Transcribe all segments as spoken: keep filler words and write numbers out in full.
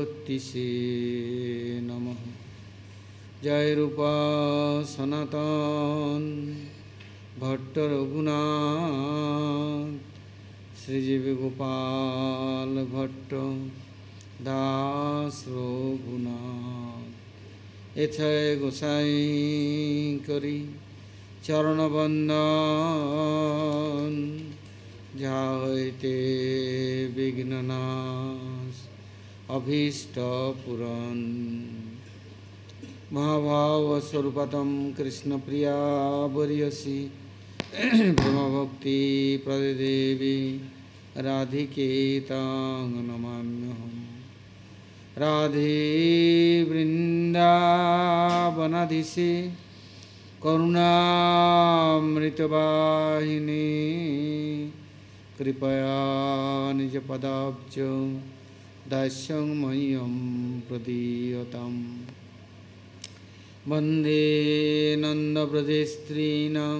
ज्योतिषे नमः। जय रूपा सनातन भट्ट रघुनाथ श्रीजीव गोपाल भट्ट दास रघुनाथ। एथय गोसाई करी चरण बंदन जाते विघ्ननाश अभीष्ट पुरन। महाभाव स्वरूपतम कृष्ण प्रिया बरियसी प्रेम भक्ति प्रदेवी राधिके तांग नमाम्यहम्। राधे वृंदावनाधीशे करुणामृतवाहिनी कृपया निज पदाब्ज दास्यं मह्यं प्रदीयताम्। वन्दे नन्दव्रजस्त्रीणां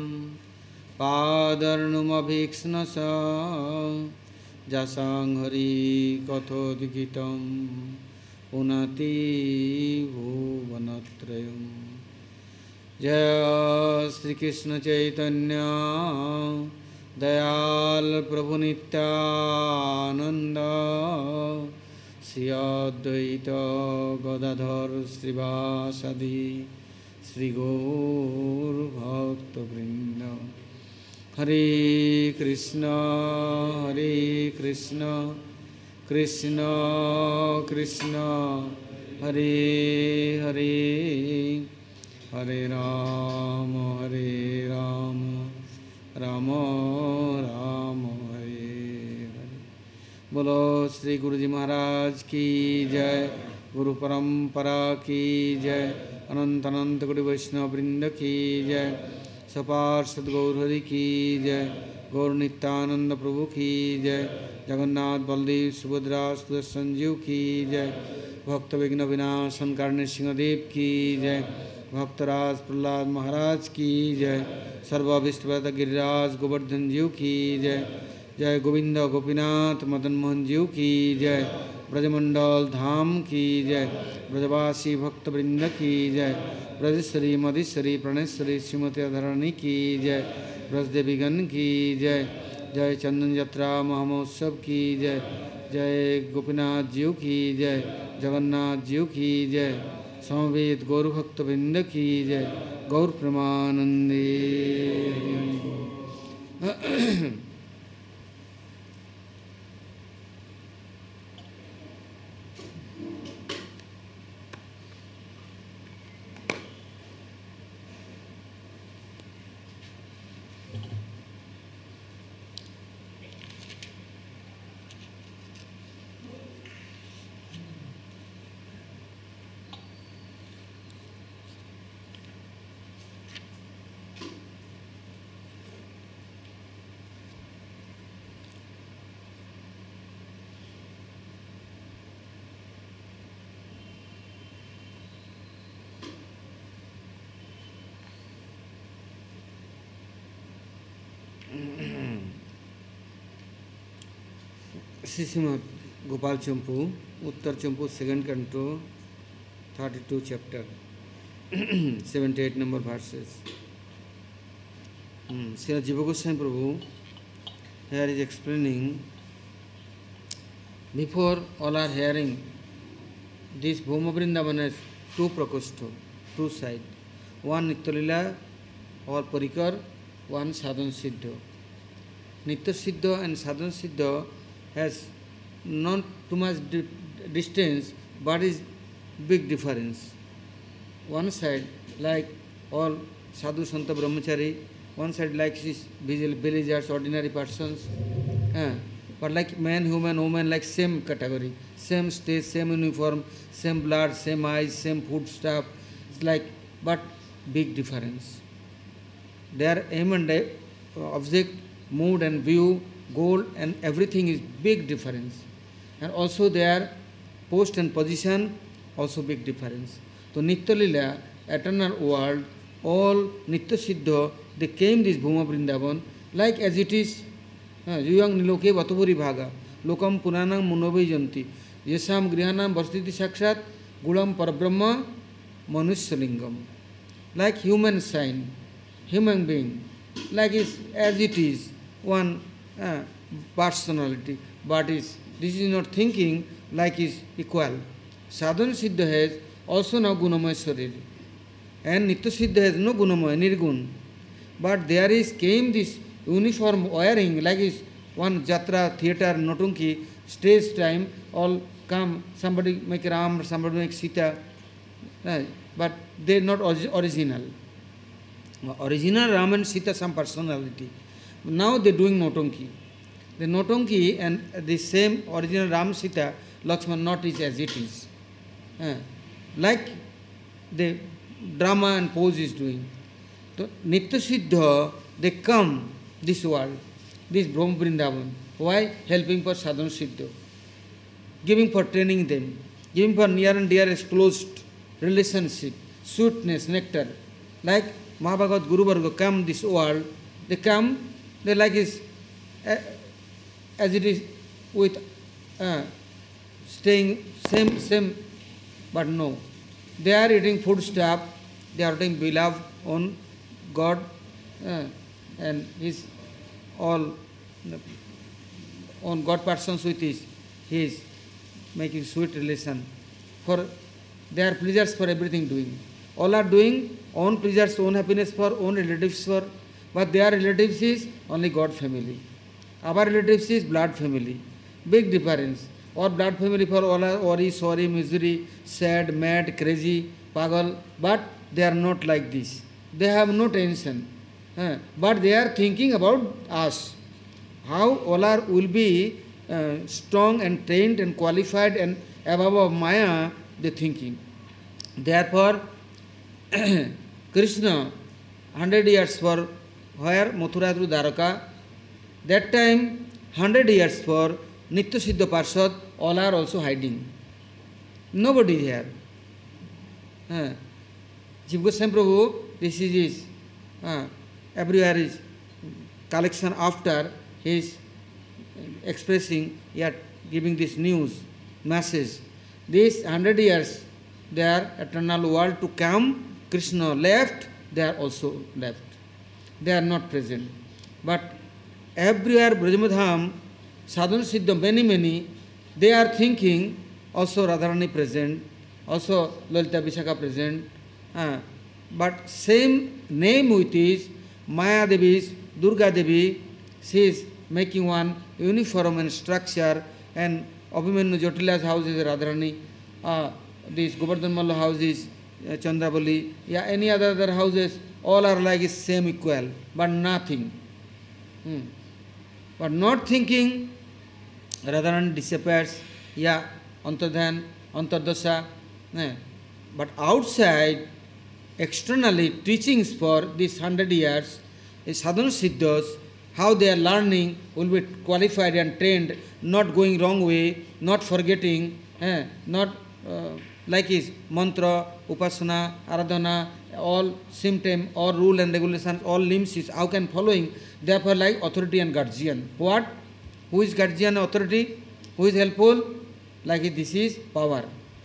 पादर्णुमभीक्ष्णश जासां हरिकथोद्गीतं पुनति भुवनत्रयम्। जय श्री कृष्ण चैतन्य दयाल प्रभु नित्यानंद श्री अद्वैत गदाधर श्रीवासादि श्री गौर भक्तवृंद। हरे कृष्ण हरे कृष्ण कृष्ण कृष्ण हरे हरे हरे राम हरे राम राम राम हरे हरे। बोलो श्री गुरु जी महाराज की जय, गुरु परंपरा की जय, अनंत अनंत कोटि वैष्णव वृंद की जय, सपार्षद गौर हरि की जय, गौर नित्यानंद प्रभु की जय, जगन्नाथ बलदेव सुभद्रा सुदर्शन जीव की जय, भक्त विघ्न विनाशन कारणे सिंहदेव की जय, भक्तराज प्रहलाद महाराज की जय, सर्वाभिष्टप्रद गिरिराज गोवर्धन जीव की जय, जय गोविंद गोपीनाथ मदन मोहन जीव की जय, ब्रजमंडल धाम की जय, ब्रजवासी भक्तवृंद की जय, ब्रजेश्वरी मधेश्वरी प्रणेश्वरी श्रीमती धरणी की जय, ब्रजदेवीगण की जय, जय चंदन यात्रा महामहोत्सव की जय, जय गोपीनाथ जीव की जय, जगन्नाथ जीव की जय, समवेत गौर भक्तवृंद की जय, गौर प्रेमानंदे। Shrimad Gopala Champu Uttara Champu second canto thirty two chapter seventy eight number verses. Srila Jiva Goswami Prabhu here is explaining, before all are hearing this Bhuma Vrindavan has two prakoshta, two sides, one Nitya-lila or Parikar, one Sadhan Siddha. Nitya Siddha and Sadhan Siddha has not too much di distance, but is big difference. One side like all sadhu santa brahmachari, one side like this villagers, ordinary persons, uh, but like man, human, woman, like same category, same stage, same uniform, same blood, same eyes, same food stuff. It's like, but big difference. Their aim and object, mood and view, goal and everything is big difference. And also their post and position, also big difference. So Nitya Lila, eternal world, all Nitya Siddha, they came this Bhuma Vrindavan, like as it is, Yuyang Niloke Vatupuri Bhaga, Lokam Puranam Munobai Janti. yesam grihanam vasditi sakshat gulam parabrahma manushalingam. Like human sign, human being, like is as it is, one uh, personality, but is this is not thinking like is equal. Sadhana Siddha has also no gunamaya sharir, and Nitya Siddha has no gunamaya, nirgun. But there is came this uniform wearing, like is one jatra, theatre, notunki, stage time, all come, somebody make Ram, somebody make Sita, uh, but they are not orig- original. Original Ram and Sita some personality. Now they are doing notunki. The notunki and the same original Ram Sita, Lakshman not is as it is. Uh, like the drama and pose is doing. So, Nitya Siddha, they come this world, this Brahma Vrindavan. Why? Helping for Sadhana Siddha. Giving for training them. Giving for near and dearest closed relationship, sweetness, nectar. Like Mahabhagat Guru Varga come this world, they come, they like is, uh, as it is with uh, staying same, same, but no. They are eating food stuff, they are eating beloved on God uh, and his all on God persons with his, he is making sweet relation. For they are pleasures for everything doing. All are doing own pleasures, own happiness for own relatives for, but their relatives is only God family. Our relatives is blood family. Big difference. Or blood family for all are worry, sorry, misery, sad, mad, crazy, pagal, but they are not like this. They have no tension. Uh, but they are thinking about us. How all are will be uh, strong and trained and qualified and above of Maya, they thinking. Therefore, Krishna, hundred years for where Mathura through Dwaraka, that time hundred years for Nitya Siddha Parshad, all are also hiding. Nobody here. Uh, Jiva Goswami Prabhu, this is his, uh, everywhere is collection after he is expressing, yet giving this news, message. These hundred years, they are eternal world to come, Krishna left, they are also left. They are not present. But everywhere Brajamadham, Sadhana Siddha, many, many, they are thinking also Radharani present, also Lalita Vishakha present, uh, but same name with is Maya Devi, Durga Devi, she is making one uniform and structure, and Abhimanyu Jyotila's house is Radharani, uh, this Govardhan Malla house is uh, Chandravali, yeah, any other, other houses, all are like is same equal, but nothing. Hmm. But not thinking, Radharani disappears, yeah, Antardhan, Antardasa, eh. But outside, externally, teachings for these hundred years, is Sadhana Siddhas, how they are learning, will be qualified and trained, not going wrong way, not forgetting, eh, not uh, like his mantra, upasana, aradhana, all symptom, all rule and regulations, all limbs is how can following, therefore like authority and guardian. What? Who is guardian authority? Who is helpful? Like this is power.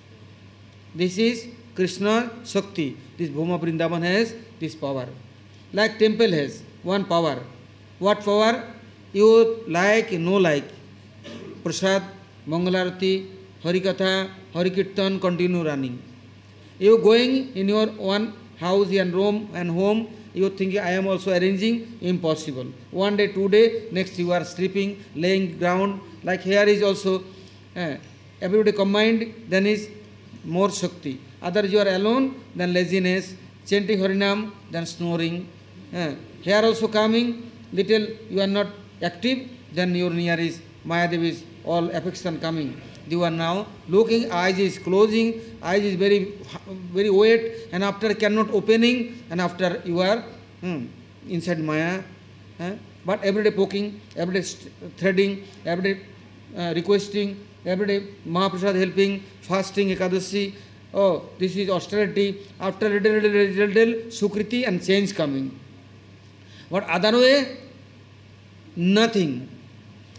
This is Krishna Shakti. This Bhuma Vrindavan has this power. Like temple has one power. What power? You like, no like. Prasad, Mangalarati, Harikatha, Harikirtan continue running. You going in your one house and room and home, you thinking I am also arranging, impossible. One day, two day, next you are sleeping, laying ground, like here is also, eh, everybody combined, then is more Shakti. Others you are alone, then laziness, chanting Harinam, then snoring. Eh, here also coming, little you are not active, then your near is Maya Devi is all affection coming. You are now looking, eyes is closing, eyes is very very wet, and after cannot opening, and after you are hmm, inside Maya. Eh? But every day poking, every day threading, every day uh, requesting, every day Mahaprasad helping, fasting, Ekadashi. Oh, this is austerity. After little, little, little, little, Sukriti and change coming. But other way, nothing.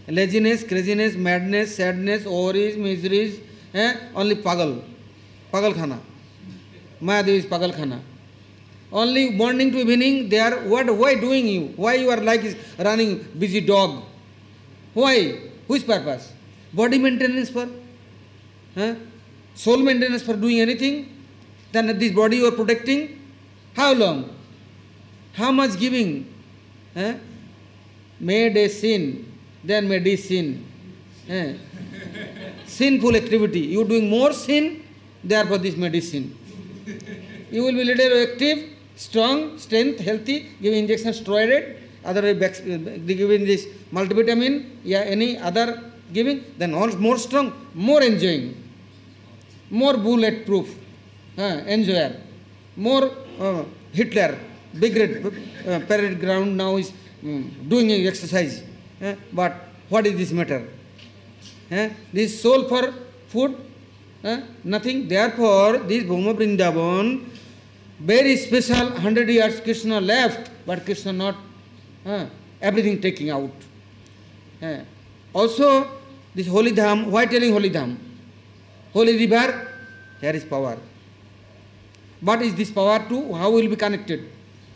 laziness, craziness, madness, sadness, worries, miseries, eh? Only pagal, pagal khana. Mahadev is pagal khana. Only morning to evening, they are, what, why doing you? Why you are like is running busy dog? Why? Which purpose? Body maintenance for? Huh? Soul maintenance for doing anything? Then this body you are protecting? How long? How much giving? Huh? Made a sin, then made a sin. Huh? Sinful activity. You doing more sin, therefore this medicine. You will be little active, strong, strength, healthy, giving injection steroid, otherwise giving this multivitamin, yeah, any other giving, then all more strong, more enjoying, more bulletproof, uh, enjoyer, more uh, Hitler, big red uh, parade ground now is um, doing exercise. Uh, but what is this matter? Uh, this soul for food? Uh, nothing. Therefore, this Bhuma Vrindavan, very special, hundred years Krishna left, but Krishna not, uh, everything taking out. Uh, also, this holy dham, why telling holy dham? Holy river, here is power. What is this power to? How will be connected?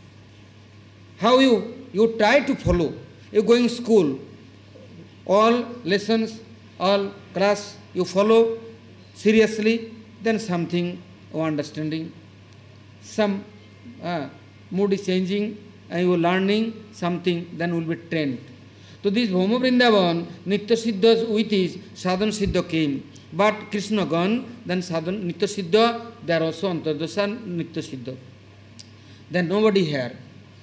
How you, you try to follow. You going school, all lessons, all class, you follow seriously, then something of understanding. Some uh, mood is changing and you are learning something, then will be trained. So this Bhuma Vrindavan, Nitya Siddha with his Sadhan Siddha came. But Krishna gone, then Sadhan Nitya Siddha, they are also Antardasa Nitya Siddha. Then nobody here.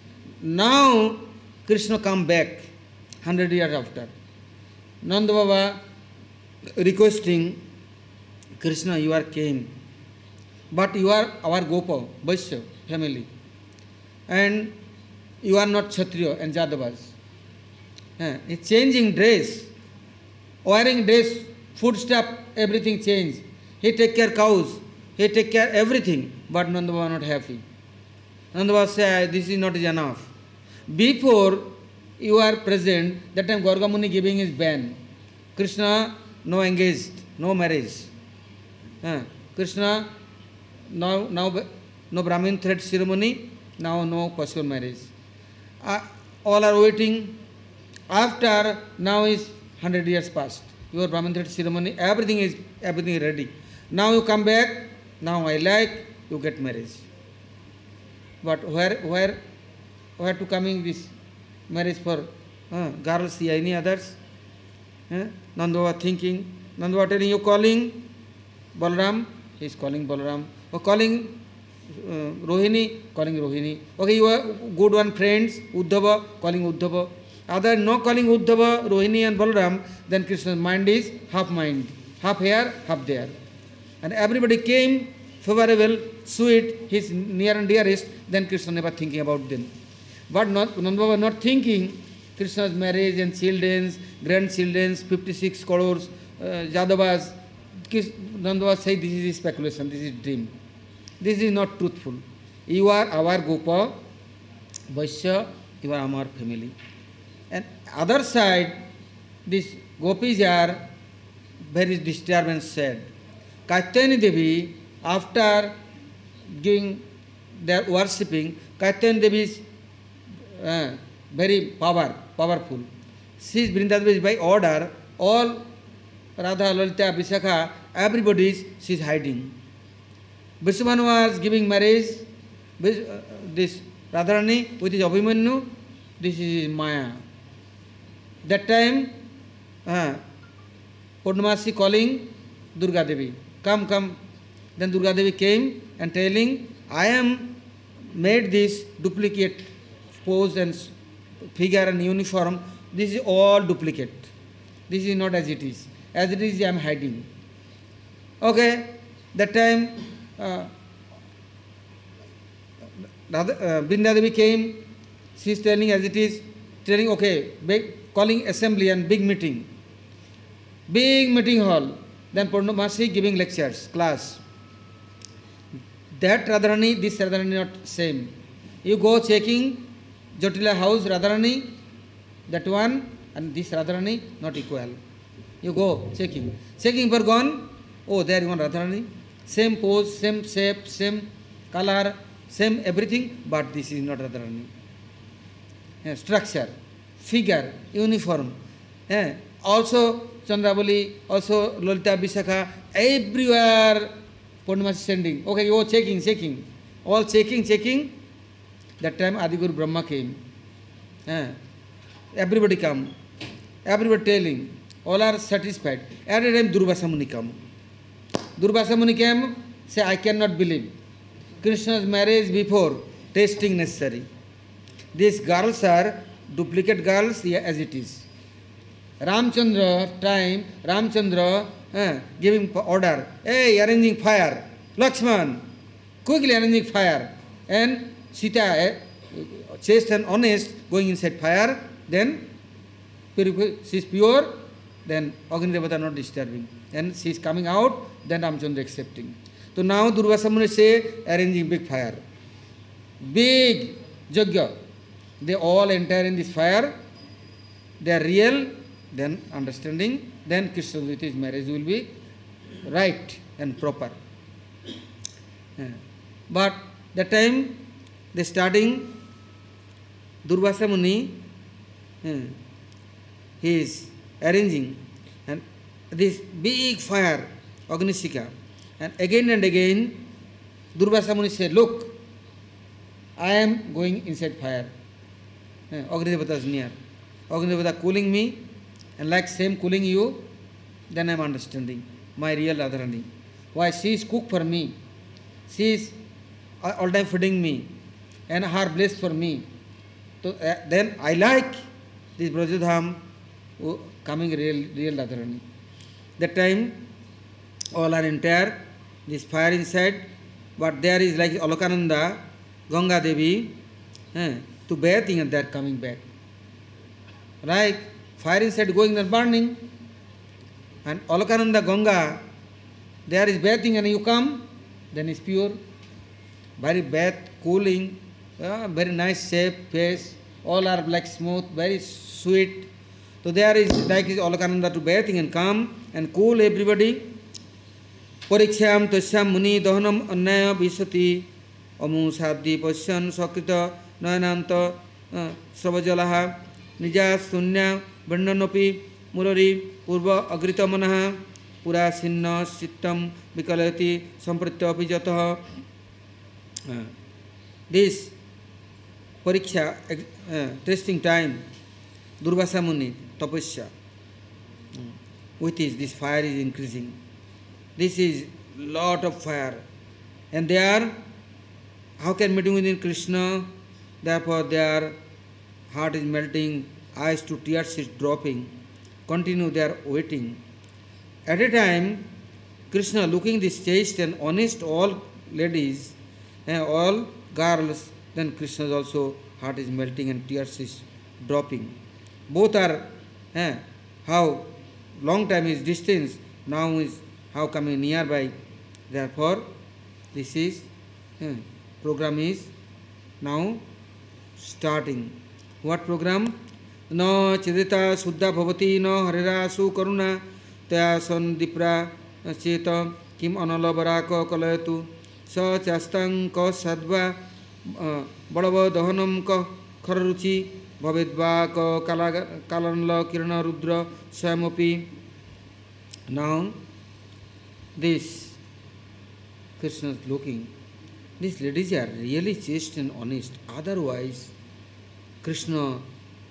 Now Krishna come back, hundred years after. Nanda Baba requesting, Krishna, you are came, but you are our Gopa, Vaishya family, and you are not Kshatriya and Jadavas. Uh, changing dress, wearing dress, food stuff, everything changed. He take care cows, he take care everything, but Nanda Baba not happy. Nanda Baba say, this is not enough. Before you are present, that time Gorga Muni giving his ban. Krishna, no engaged, no marriage. Uh, Krishna, now, now no Brahmin thread ceremony, now no possible marriage. Uh, all are waiting. After, now is hundred years past. Your Brahmin thread ceremony, everything is everything is ready. Now you come back, now I like, you get marriage. But where where where to coming this marriage for uh, girls, any others? Uh, Nanda Baba thinking, Nanda Baba telling you calling Balaram, he is calling Balaram. Or calling uh, Rohini, calling Rohini. Okay, you are good one friends, Uddhava, calling Uddhava. Other no calling Uddhava, Rohini and Balaram, then Krishna's mind is half mind, half here, half there. And everybody came favorable, sweet, his near and dearest, then Krishna never thinking about them. But not, Nanda Baba not thinking Krishna's marriage and children's, grandchildren's, fifty-six crores, uh, Jadavas. Nanda Baba say this is speculation, this is dream. This is not truthful. You are our Gopa, Vaishya, you are our family. And other side, these gopis are very disturbed and sad. Katyayani Devi, after giving their worshipping, Katyayani Devi is uh, very power, powerful. She is Vrindavan Devi by order, all Radha, Lalita, Vishakha, everybody is, she is hiding. Vishwamanu was giving marriage, this Radharani with his Abhimanyu, this is Maya. That time, uh, Purnamasi calling Durga Devi, come, come. Then Durga Devi came and telling, I am made this duplicate pose and figure and uniform. This is all duplicate. This is not as it is. As it is, I am hiding. Okay, that time, uh, uh, Vrinda Devi came, she is telling as it is, telling, okay, big, calling assembly and big meeting. Big meeting hall. Then Purnamasi giving lectures, class. That Radharani, this Radharani not same. You go checking Jotila house, Radharani, that one, and this Radharani not equal. You go checking. Checking for gone, oh, there is one Radharani. Same pose, same shape, same color, same everything, but this is not Radharani. Yeah, structure, figure, uniform. Yeah. Also Chandravali, also Lolita Vishakha, everywhere Purnima is sending. Okay, you are checking, checking. All checking, checking. That time Adiguru Brahma came. Yeah. Everybody come. Everybody telling. All are satisfied. At a time Durvasa Muni come. Durvasa Muni came, say, I cannot believe. Krishna's marriage before, testing necessary. These girls are duplicate girls, yeah, as it is. Ramchandra time, Ramchandra eh, giving order, hey, arranging fire. Lakshman, quickly arranging fire. And Sita, eh, chaste and honest, going inside fire, then she is pure, then Agni Devata not disturbing. And she is coming out, then Ramchandra accepting. So now Durvasa Muni say, arranging big fire. Big Yajna. They all enter in this fire. They are real, then understanding, then Krishna with his marriage will be right and proper. Yeah. But that time, they starting, Durvasa Muni, yeah, he is arranging and this big fire, Agnishika. And again and again, Durvasa Muni said, look, I am going inside fire. Yeah, Agni Devata is near. Agni Devata cooling me, and like same cooling you, then I am understanding my real Radharani. Why? She is cook for me. She is all time feeding me, and her bliss for me. So uh, then I like this Brajadham coming real, real Radharani. That time, all are entire, this fire inside, but there is like Alakananda, Ganga Devi, eh, to bathing and they are coming back. Right? Fire inside going and burning. And Alakananda Ganga, there is bathing and you come, then it's pure. Very bath, cooling, uh, very nice shape, face, all are like smooth, very sweet. So there is like Alakananda to bathing and come and cool everybody. Pariksham tasyam muni dahanam annaya visati amu sabdi pasyan sakrita nayananta savajalaha nija sunya vandanopi murari purva agrita manaha pura sinna sittam vikalati sampritya apijataha. This pariksha, uh, testing time, Durvasa Muni, tapasya, with this, this fire is increasing. This is lot of fire. And they are, how can meeting within Krishna? Therefore their heart is melting, eyes to tears is dropping. Continue, they are waiting. At a time, Krishna looking this chaste and honest all ladies and all girls, then Krishna's also heart is melting and tears is dropping. Both are, eh, how long time is distance, now is how coming nearby. Therefore, this is, eh, program is now starting. What program? No chidita suddha bhavati no harira su karuna tya sandipra cheta kim analabaraka kalayatu sa chastang ka sadva badava dahanam ka khararuchi bhavedva ka kalanla kirana rudra samapi. Now this Krishna is looking, these ladies are really chaste and honest, otherwise Krishna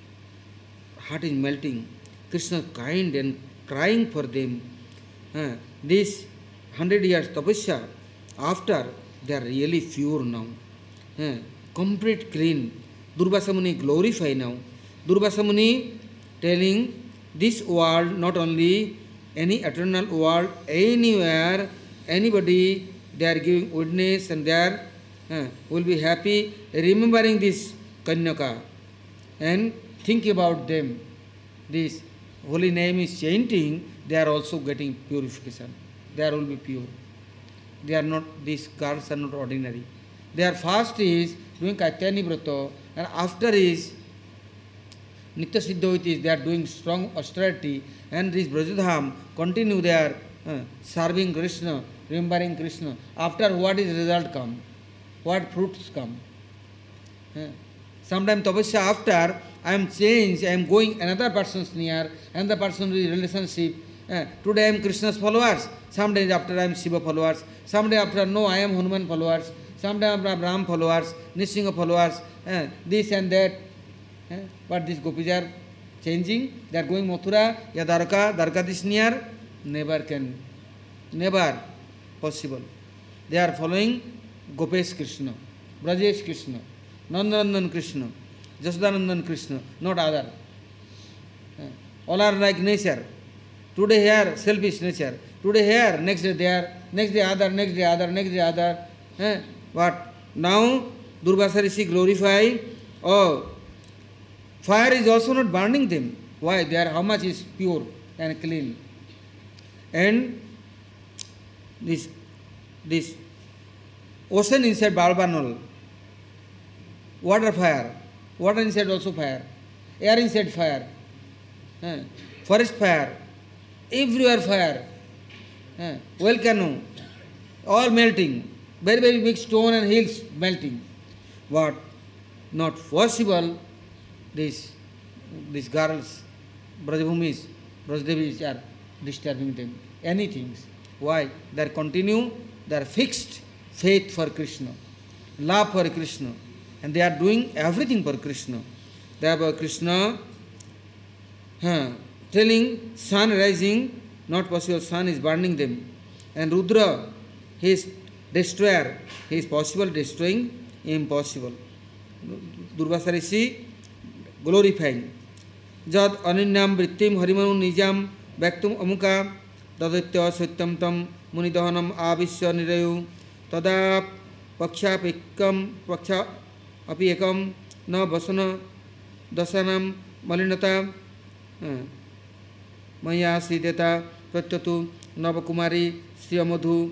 heart is melting, Krishna kind and crying for them. Uh, this hundred years tapasya, after they are really pure now, uh, complete clean. Durvasa Muni glorify now. Durvasa Muni telling this world, not only any eternal world, anywhere, anybody, they are giving witness and they are, uh, will be happy remembering this Kanyaka and think about them. This holy name is chanting, they are also getting purification. They are will be pure. They are not, these girls are not ordinary. Their first is doing Katyani Vrata and after is Nitya Siddha, they are doing strong austerity, and this Brajadham continue their uh, serving Krishna, remembering Krishna. After what is result come? What fruits come? Uh, Sometimes tapasya after I am changed, I am going another person's near, another person with relationship. Uh, today I am Krishna's followers. Some days after I am Shiva followers. Some day after no I am Hanuman followers. Some day after Ram followers, Nishinga followers. Uh, this and that. Uh, but these gopis are changing. They are going Mathura, ya Dwarka, Dwarkadish near. Never can, never possible. They are following Gopesh Krishna, Brajesh Krishna, Nandanandan Krishna, Jasodanandan Krishna, not other. Uh, all are like nature. Today here, selfish nature. Today here, next day there, next day other, next day other, next day other. Eh? But now, Durvasa Rishi glorify, oh, fire is also not burning them. Why? They are, how much is pure and clean. And this, this ocean inside Balbanal, water fire, water inside also fire, air inside fire, eh? Forest fire, everywhere fire, eh? Volcano, all melting, very very big stone and hills melting. But not possible, these, these girls, Brajabhumis, Brajdevis are disturbing them, anything. Why? They are continue, they are fixed faith for Krishna, love for Krishna, and they are doing everything for Krishna. Therefore Krishna huh, telling sun rising, not possible, sun is burning them. And Rudra, he is destroyer, he is possible destroying, impossible. Durvasa Rishi glorifying. Jad aninyam vrittim harimanu nijam Bhaktum amuka daditya satyam tam munidahanam avisya nirayu tada paksha pikam paksha api ekam na vasana dasanam malinata maya sideta pratyatu navakumari sriyamadhu.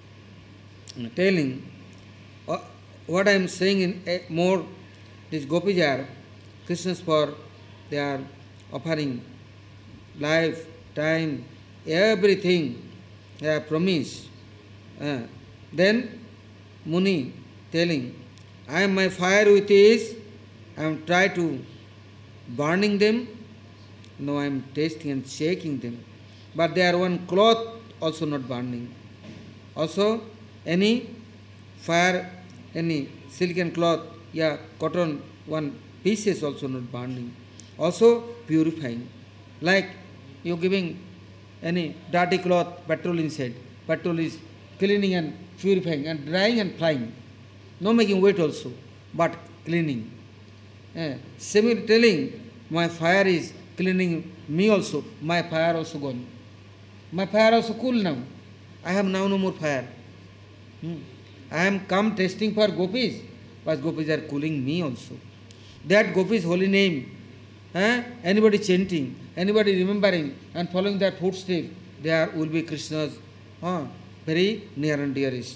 Telling uh, what I am saying in uh, more, these gopis are Krishna's for, they are offering life, time, everything they are promised. Uh, then Muni telling, I am my fire with is, I am try to burning them, no I am tasting and shaking them. But they are one cloth also not burning. Also any fire, any silken cloth, yeah, cotton, one pieces also not burning. Also purifying. Like you giving any dirty cloth, petrol inside. Petrol is cleaning and purifying and drying and frying. No making weight also, but cleaning. Eh, similarly telling, my fire is cleaning me also, my fire also gone. My fire also cool now. I have now no more fire. Hmm. I am come testing for gopis, but gopis are cooling me also. That gopis holy name, eh? Anybody chanting, anybody remembering and following that footstep, there will be Krishna's uh, very near and dearest.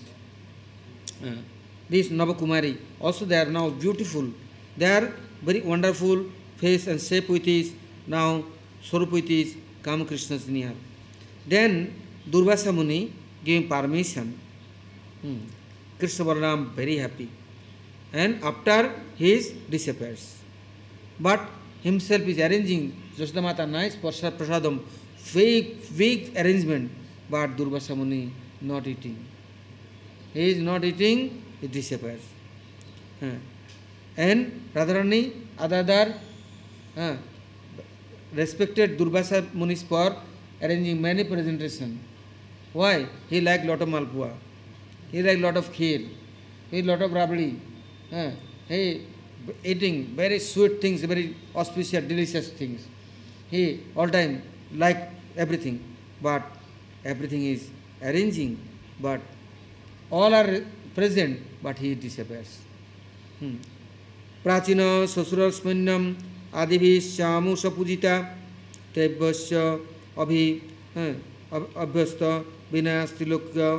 Uh, this Navakumari, also they are now beautiful. They are very wonderful face and shape with his, now Swarup with his, Kama Krishna's near. Then Durvasa Muni gave permission. Hmm. Krishna Balaram very happy. And after he disappears. But himself is arranging Jasodamata nice prasadam, big, big arrangement, but Durvasa Muni not eating. He is not eating, he disappears. Uh, and Radharani, Adadar, uh, respected Durvasa Muni for arranging many presentation. Why? He liked lot of malpua. He liked lot of kheer. He lot of rabdi. Uh, he eating very sweet things, very auspicious, delicious things. He all time like everything, but everything is arranging, but all are present, but he disappears. Hmm. Prachina sasurasmanyam adibhi syamu sapujita tebbasya abhi abhyasta vinayastilokya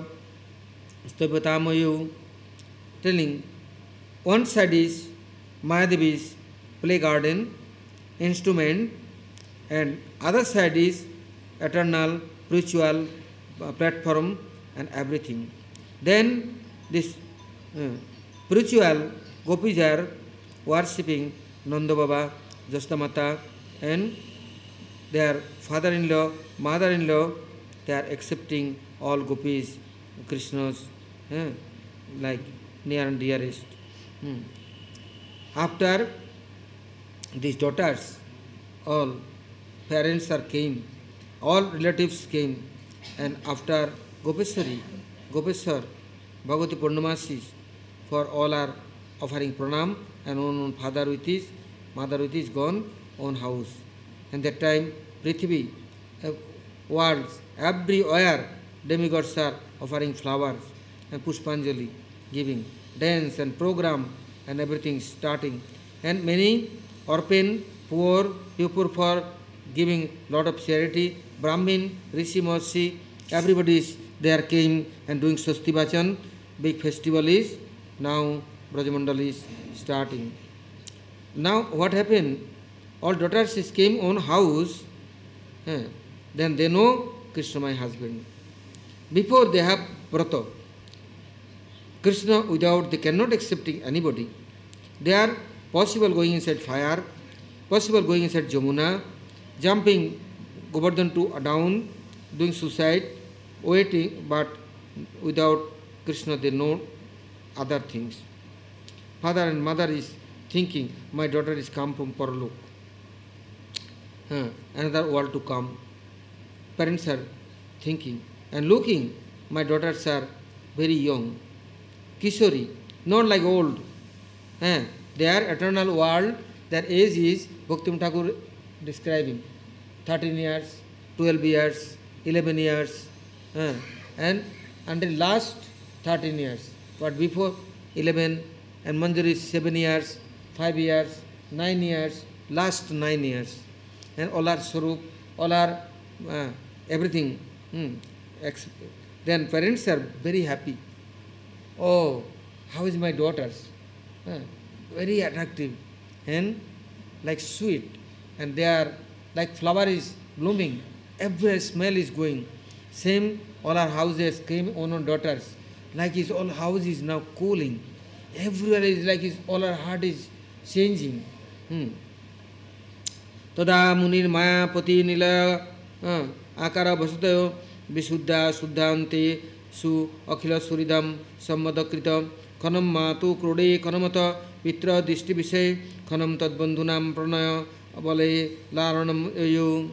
stapatamayu. Telling one side is Mayadevi's play garden instrument, and other side is eternal, spiritual uh, platform and everything. Then this uh, spiritual gopis are worshipping Nanda Baba, Jasodha Mata, and their father-in-law, mother-in-law, they are accepting all gopis, Krishna's, eh, like near and dearest. Hmm. After these daughters, all parents are came, all relatives came, and after Gopeshwari, Gopeshwar, Bhagavati Purnamasi, for all are offering pranam, and own father with his, mother with his gone, own house. And that time, Prithvi, uh, worlds, everywhere, demigods are offering flowers and Pushpanjali, giving dance and program and everything starting. And many orphan, poor, people for giving lot of charity, Brahmin, Rishi Mahasi, everybody is there came and doing Swasti Vachan. Big festival is now Brajamandal is starting. Now what happened? All daughters is came on house, eh, then they know Krishna my husband. Before they have Brata, Krishna without they cannot accepting anybody. They are possible going inside fire, possible going inside Jamuna, jumping Govardhan to down, doing suicide, waiting, but without Krishna they know other things. Father and mother is thinking, my daughter is come from Paralok. Uh, another world to come. Parents are thinking and looking, my daughters are very young. Kishori, not like old. Uh, they are eternal world, their age is, Bhakti Thakur describing, thirteen years, twelve years, eleven years, uh, and until last thirteen years. But before eleven, and Manjari is seven years, five years, nine years, last nine years. And all are Swarup, all are uh, everything. Hmm. Then parents are very happy. Oh, how is my daughters? Uh, very attractive and like sweet. And they are like flower is blooming. Every smell is going. Same, all our houses came on our daughters. Like his all house is now cooling. Everywhere is like his all our heart is changing. Hmm. Tada munir maya pati nila akara vasutayo visuddha suddhante su akhila suridam sammadakritam khanam matu krode khanamata pitra dishti visay khanam tadbandhunam pranaya abale laranam ayo.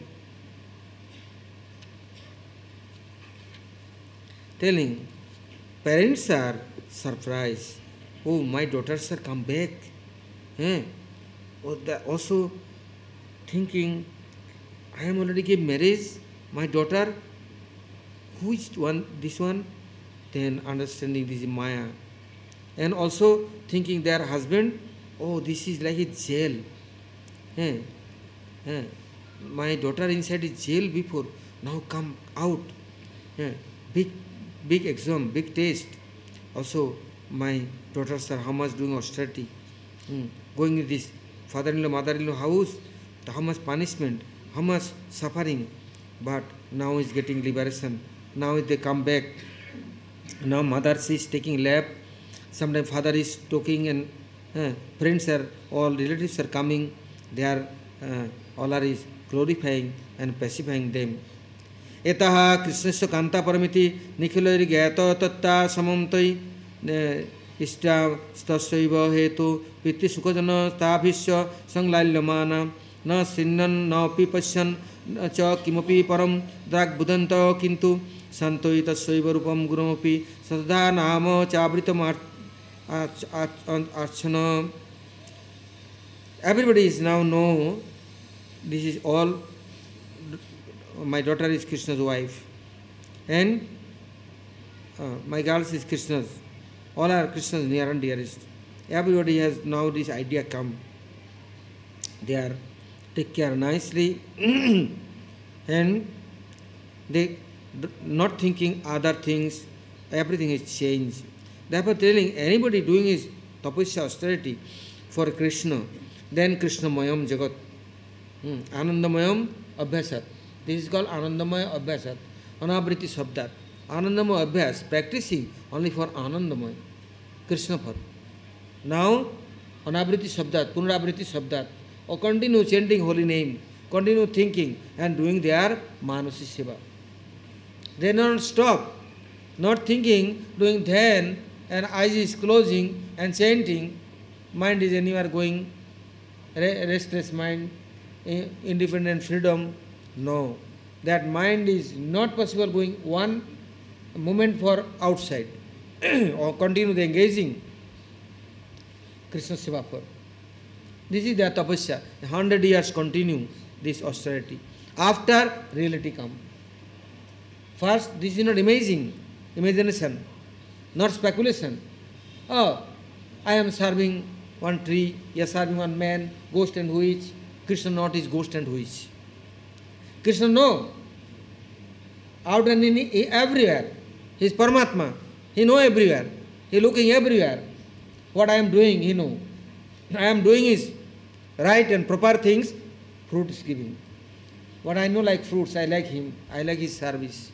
Telling, parents are surprised. Oh, my daughters are come back. Eh? Oh, also thinking, I am already gave marriage, my daughter, who is one, this one? Then understanding this is Maya. And also thinking their husband, oh, this is like a jail. Eh? Eh? My daughter inside is jail before, now come out. Eh? Big, big exam, big test. Also, my daughters are how much doing austerity. Hmm. Going to this father-in-law, mother-in-law house, how much punishment, how much suffering, but now is getting liberation. Now they come back. Now mother is taking lap. Sometimes father is talking and uh, friends are, all relatives are coming. They are, uh, all are is glorifying and pacifying them. Etaha Krishnasya Kanta Paramiti Nikhilari Gyata Tatta Samamtai Ishta Stasaiva Hetu Piti Sukajana Stabhisya Sanglalyamana Na Sinnan Na Pipasyan Cha Kimapi Param Drag Budanta Kintu Santoi Tasaiva Rupam Gurumapi Sadha Nama Chabritam Archana. Everybody is now know this is all. My daughter is Krishna's wife, and uh, my girls is Krishna's. All are Krishna's near and dearest. Everybody has now this idea come. They are take care nicely, and they not thinking other things. Everything is changed. Therefore, telling anybody doing his tapasya austerity for Krishna, then Krishna Mayam Jagat. Hmm. Anandamayam Abhyasat. This is called Anandamaya Abhyasat. Anavriti Sabdat. Anandamaya Abhyas, practicing only for Anandamaya, Krishna for. Now, Anavriti Sabdat, Punaravriti Sabdat, or continue chanting holy name, continue thinking and doing their Manasi Seva. They don't stop, not thinking, doing dhyan, and eyes is closing and chanting, mind is anywhere going, restless mind, independent freedom. No, that mind is not possible going one moment for outside or continue the engaging Krishna Seva for. This is their tapasya. Hundred years continue this austerity. After reality come. First, this is not imaging, imagination, not speculation. Oh, I am serving one tree, you are serving one man, ghost and witch. Krishna not is ghost and witch. Krishna no. Out and in, he, everywhere. He is Paramatma. He know everywhere. He looking everywhere. What I am doing, he know. I am doing is right and proper things, fruit is giving. What I know like fruits, I like him, I like his service.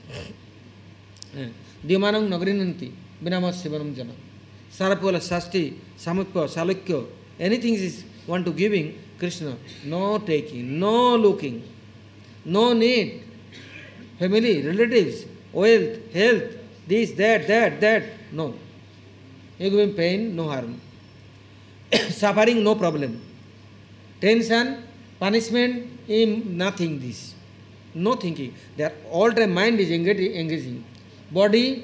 Diyamanam nagrinanti, binamas sivanam jana. Sarapala sasti, samutpa, salakya, anything is want to giving, Krishna, no taking, no looking, no need. Family, relatives, wealth, health, this, that, that, that, no. You give him pain, no harm. Suffering, no problem. Tension, punishment, nothing this. No thinking. Their all time mind is engaging. Body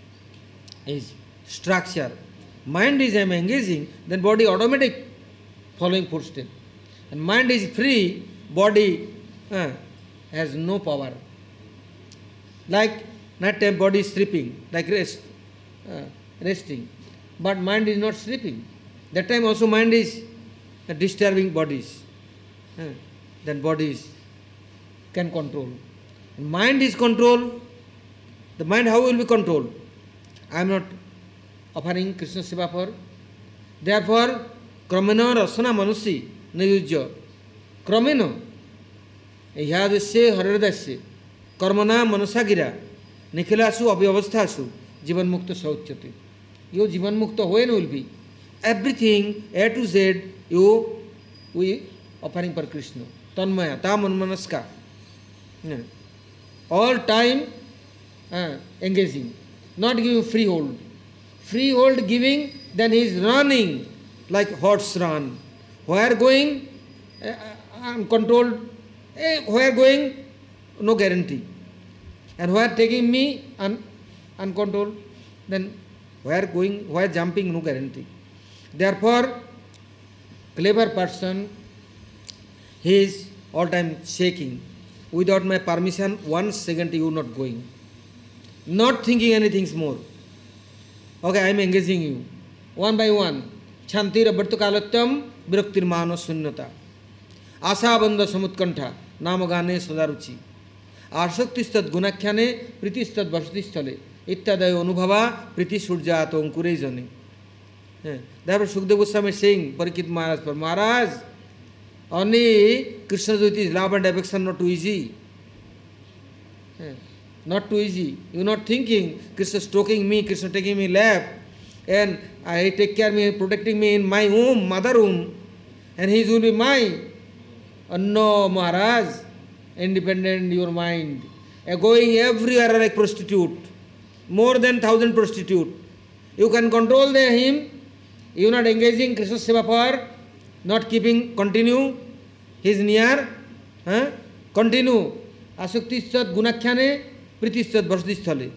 is structure. Mind is engaging, then body automatic following footstep. And mind is free, body uh, has no power. Like night time body is sleeping, like rest, uh, resting. But mind is not sleeping. That time also mind is uh, disturbing bodies. Uh, then bodies can control. Mind is controlled. The mind how will be controlled? I am not offering Krishna Seva for. Therefore, Kramena Rasana Manusi Nayujya. Kramena Yadasya Haradasya Karmana Manasagira Nikhilasu Abhyavasthasu Jivan Mukta Sauchyati. You Jivan Mukta when will be? Everything A to Z you we offering for Krishna. Tanmaya, Tam Manaska. All time uh, engaging. Not giving freehold. Freehold giving, then he is running like horse run. Where going? Uh, uncontrolled. Eh, where going? No guarantee. And where taking me? Un, uncontrolled. Then where going? Where jumping? No guarantee. Therefore, clever person, he is all time shaking. Without my permission, one second you not going. Not thinking anything more. Okay, I am engaging you. One by one. Chantir Bhartukalatyam Viraktir Mano Sunyata. Asabandha Samutkantha Namagane Sadaruchi. Ashaktistad Gunakhyane Pritistad Vashtistale. Ittadayo Anubhava Priti Surjata Ankurejane. Therefore, Sukadeva Goswami is saying, Parikshit Maharaj, for Maharaj, only Krishna Jyoti is love and affection, not too easy. Not too easy. You are not thinking, Krishna stroking me, Krishna taking me lap, and I take care of me, protecting me in my womb, mother womb, and he will be mine. Oh, no, Maharaj, independent your mind. You're going everywhere like prostitute, more than thousand prostitute. You can control the him. You are not engaging Krishna Seva for, not keeping, continue, he is near, huh? Continue. Asaktistat Gunakhyane Pritistat Vashdisthale.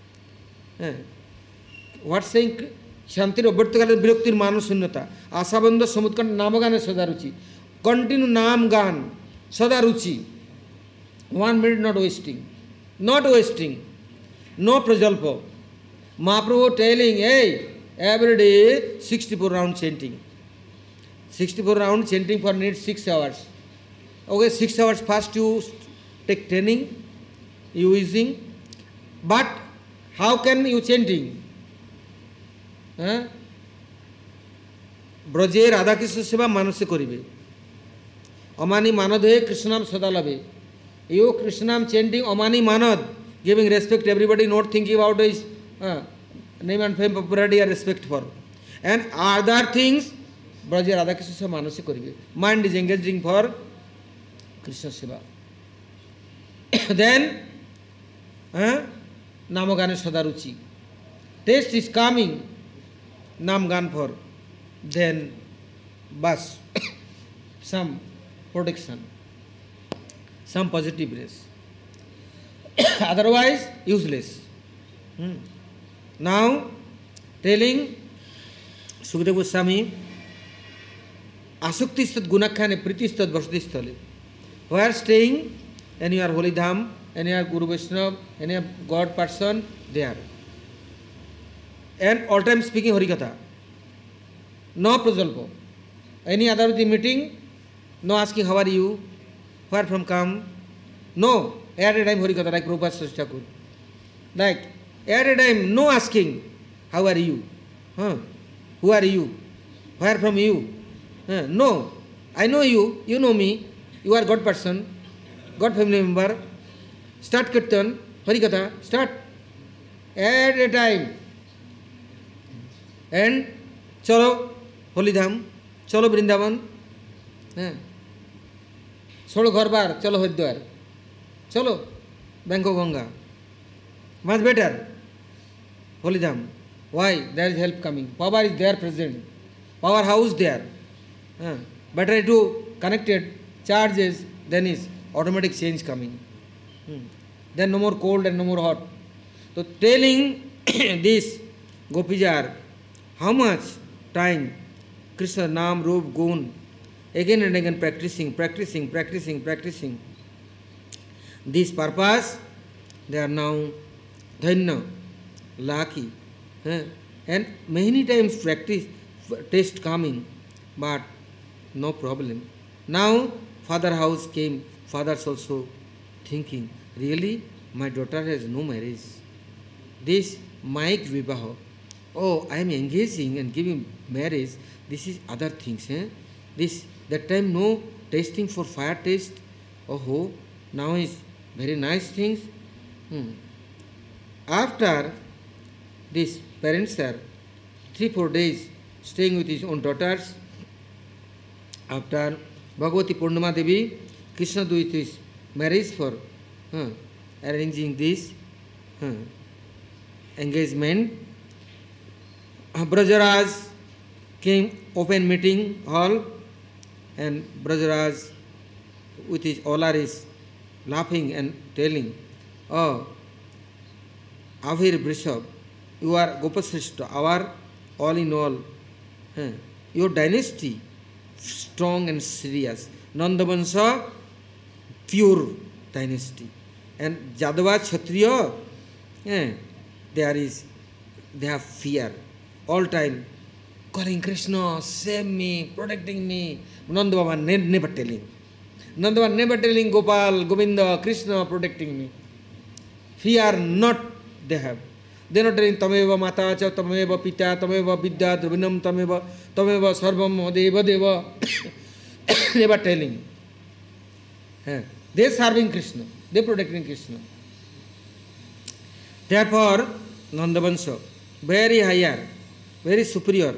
What saying? Shantir Abhartakala Viraktir Mano Sunyata. Asabandha Samutkant Namagane Sadaruchi. Continue Nam Gan Sadaruchi. One minute not wasting. Not wasting. No prajalpa. Mahaprabhu telling, hey, every day sixty-four round chanting. sixty-four round chanting for needs six hours. Okay, six hours first you take training, you using. But how can you chanting? Huh? Braje Radha Krishna Seva Manase Koribe. Amani Manadhe Krishnam Sadalave. You Krishnam chanting Amani Manad, giving respect to everybody, not thinking about his uh, name and fame, popularity or respect for. And other things, Braja Radha Krishna Manasi Koribe. Mind is engaging for Krishna Seva. Then, uh, Namagana Sadaruchi. Taste is coming, Namgan for. Then, bus, some protection, some positive rays. Otherwise, useless. Hmm. Now, telling Sukadeva Goswami, Asuktistat Gunakhane Pritistat Vasudistale. Where staying, any are Holy Dham, any are Guru Vaishnava, any are God person, there. And all time speaking Harikatha. No prajalpo. Any other meeting, no asking how are you, where from come. No, every time Harikatha like Prabhupada Sasthakur. Like, every time no asking, how are you? Huh? Who are you? Where from you? Huh? No, I know you, you know me, you are God person, God family member. Start Kirtan, Harikatha, start. Every time. And chalo Holy Dham, chalo Vrindavan, chalo Gharbar, chalo Haridwar, chalo Bank of Ganga. Much better. Holy Dham. Why? There is help coming. Power is there present. Power house there. Uh, better to connected charges, then is automatic change coming. Hmm. Then no more cold and no more hot. So telling this Gopijar, how much time Krishna Nam, Rup, Gun, again and again practicing, practicing, practicing, practicing. This purpose, they are now Dhanya, lucky. Eh? And many times practice, test coming, but no problem. Now, father house came, fathers also thinking, really, my daughter has no marriage. This Maik Vibaho, oh, I am engaging and giving marriage, this is other things. Eh? This, that time no testing for fire test, oh, now is very nice things. Hmm. After this parents are three, four days staying with his own daughters, after Bhagavati Purnima Devi, Krishna do it his marriage for huh, arranging this huh, engagement. Brajaraj came open meeting hall, and Brajaraj with his Olar is laughing and telling, oh, Avir Brishav, you are Gopasrishta, our all in all. Huh. Your dynasty, strong and serious. Nandavansha, pure dynasty. And Jadava Kshatriya, eh, there is, they have fear. All time, calling Krishna, save me, protecting me. Nandava ne- never telling. Nandava never telling Gopal, Govinda, Krishna protecting me. Fear not they have. They are not telling Tameva Mata, Tameva Pita, Tameva Vidya, Dravinam Tameva, Tameva Sarvam, Deva Deva. Never telling. They are serving Krishna. They are protecting Krishna. Therefore, Nandavansha, very higher, very superior.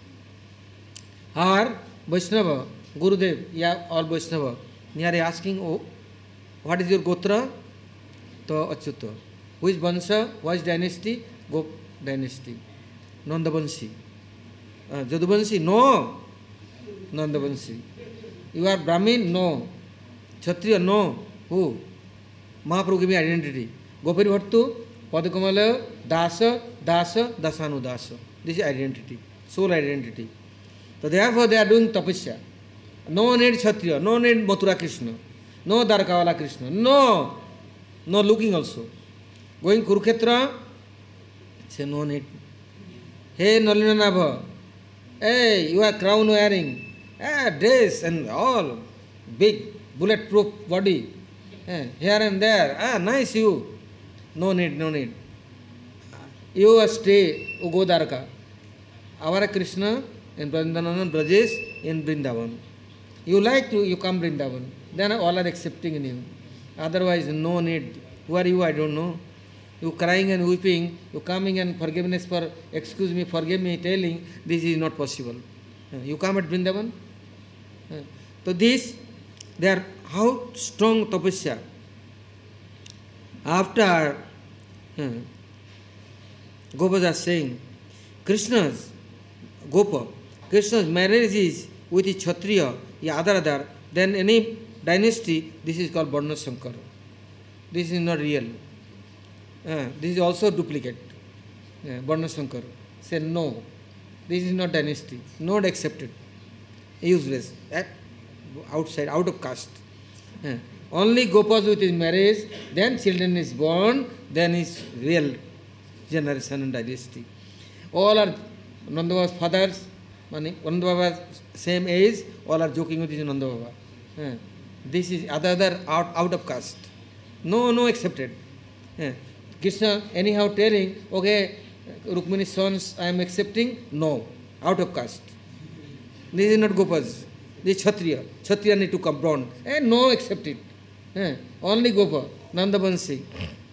Or Vaishnava, Gurudev, yeah, all Vaishnava, they are asking, oh, what is your Gotra? To Achyuta. Which Vansha, which dynasty? Gop dynasty. Nandavanshi. Uh, Jaduvanshi? No. Nandavanshi. You are Brahmin? No. Kshatriya? No. Who? Mahaprabhu give me identity. Gopari Bhattu, Padakamala, Dasa, Dasa, Dasanu Dasa. This is identity. Soul identity. So therefore they are doing tapasya. No need Kshatriya, no need Mathura Krishna, no Dwarkavala Krishna, no. No looking also. Going Kurukshetra, say no need. Hey Nalina Nabha, hey, you are crown wearing, ah, dress and all, big bulletproof body, eh, here and there, ah, nice you. No need, no need. You stay, you go Dwarka. Our Krishna in Vrindavan, Brajesh in Vrindavan. You like to, you come Vrindavan. Then all are accepting in you. Otherwise, no need. Who are you? I don't know. You crying and weeping, you coming and forgiveness for, excuse me, forgive me, telling, this is not possible. Uh, You come at Vrindavan. Uh, So this, they are how strong tapasya. After uh, Gopas are saying, Krishna's, Gopa, Krishna's marriage is with the Kshatriya, yeah, other other, then any dynasty, this is called Varna Shankara. This is not real. Uh, this is also duplicate. Uh, Varna Shankara. Say no. This is not dynasty. Not accepted. Useless. Uh, outside, out of caste. Uh, only Gopas with his marriage, then children is born, then is real generation and dynasty. All are Nanda Baba's fathers, Nanda Baba's same age, all are joking with his Nanda Baba. Uh, this is other other out, out of caste. No, no accepted. Uh, Krishna anyhow telling, okay, Rukmini's sons I am accepting, no, out of caste. This is not Gopas. This is Kshatriya. Kshatriya need to come born. And no accept it. Eh, only Gopa, Nanda Bansi.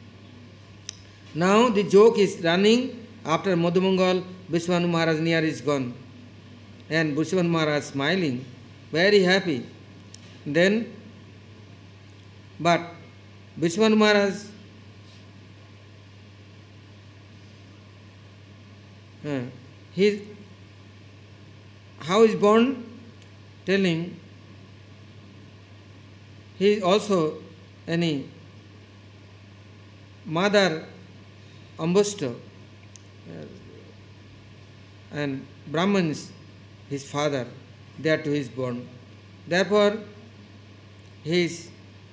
Now the joke is running after Madhumangal, Vishwanu Maharaj near is gone. And Vishwanu Maharaj smiling, very happy. Then, but Vishwanu Maharaj uh, he how is born? Telling he is also any mother ambassador uh, and Brahmans his father, there too he is born. Therefore his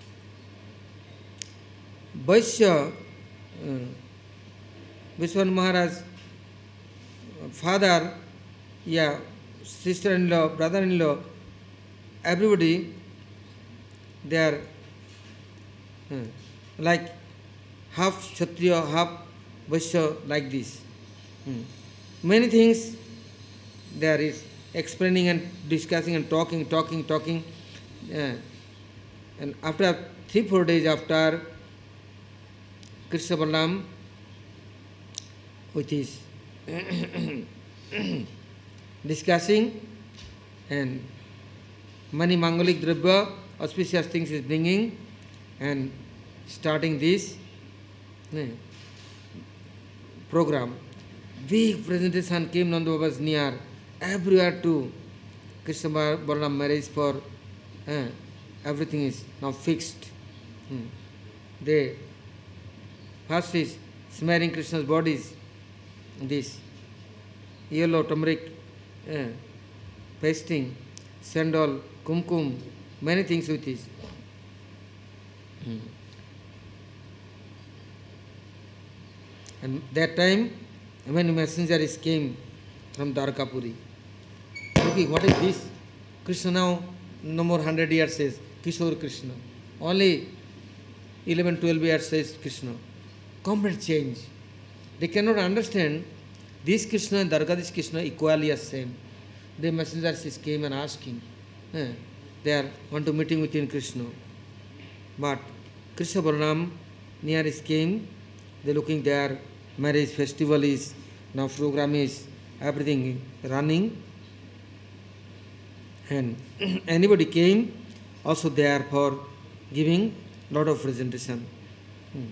Vaishya uh, Vishwan Maharaj father, yeah, sister-in-law, brother-in-law, everybody, they are uh, like half Kshatriya, half Vaishya, like this. Hmm. Many things there is explaining and discussing and talking, talking, talking. Uh, and after three, four days after, Krishna Balaram with his discussing and many Mangalik Drabya, auspicious things is bringing and starting this eh, program. Big presentation came, Nanda Baba's near, everywhere too. Krishna Balaram marriage for eh, everything is now fixed. Hmm. They first is smearing Krishna's bodies, this yellow turmeric eh, pasting, sandal, kumkum, many things with this. Hmm. And that time, when messenger is came from Dwarkapuri, looking, what is this? Krishna now, no more hundred years says, Kishore Krishna. Only eleven, twelve years says Krishna. Complete change. They cannot understand this Krishna and Dwarkadish Krishna equally are same. The messengers came and asking, eh, they are want to meeting within Krishna. But Krishna Balaram near is came, they looking there, marriage festival is, now program is, everything running. And anybody came, also there for giving lot of presentation. Hmm.